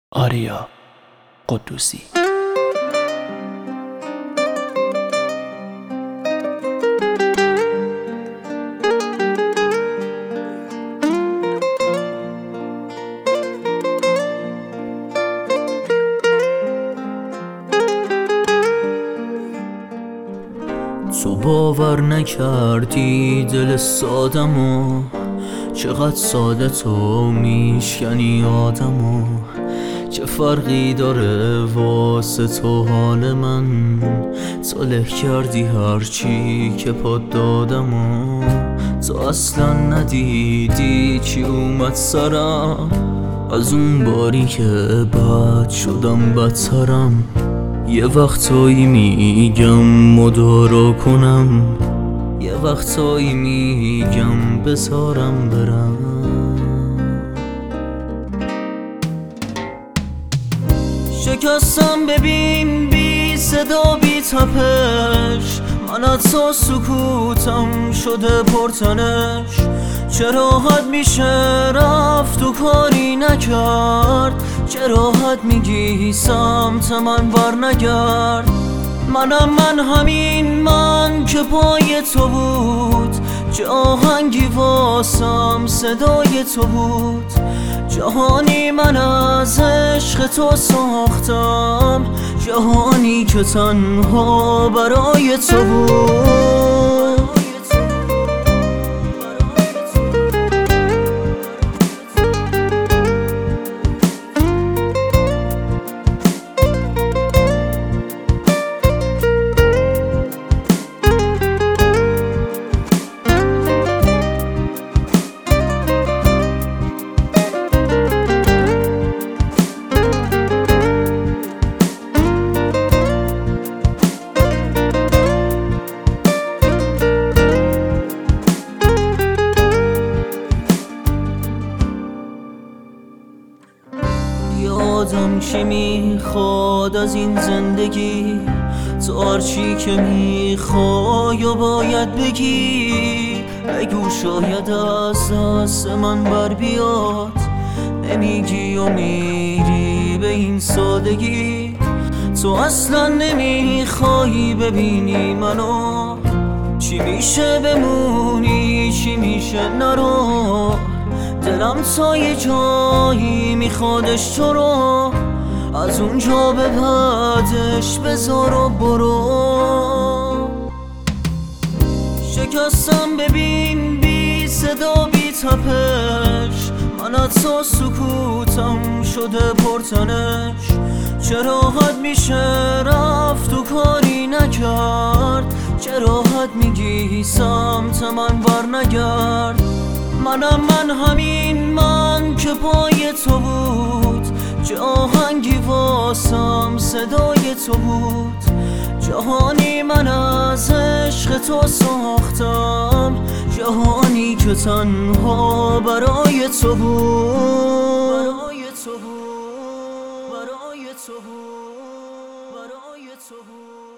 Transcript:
آریا قدوسی. تو باور نکردی دل سادمو، چقدر ساده تو میشکنی آدمو. چه فرقی داره واسه تو حال من، تو له کردی هرچی که پاد دادمو. تو اصلا ندیدی چی اومد سرم، از اون باری که بد شدم بدترم. یه وقتایی میگم مدارا کنم، یه وقتایی میگم بذارم برم. شکستم ببین بی صدا بی تپش، من از تو سکوتم شده پرتنش. چه راحت میشه رفت و کاری نکرد، چه راحت میگی سمت من بر نگرد. من همین من که پای تو بود، چه آهنگی واسم صدای تو بود. جهانی من از عشق تو ساختم، جهانی که تنها برای تو بود. یادم چی میخواد از این زندگی، تو هرچی که میخوای و باید بگی. بگو شاید از دست من بر بیاد، نمیگی و میری به این سادگی. تو اصلا نمیخوایی ببینی منو، چی میشه بمونی چی میشه نرو. دلم تا یه جایی میخوادش تو رو، از اونجا به بعدش بذار و برو. شکستم ببین بی صدا بی تپش، من از تو سکوتم شده پرتنش. چه راحت میشه رفت و کاری نکرد، چه راحت میگی سمت من بر نگرد. من همین من که پای تو بود، چه آهنگی واسم صدای تو بود. جهانی من از عشق تو ساختم، جهانی که تنها برای تو بود. برای تو بود، برای تو بود، برای تو بود.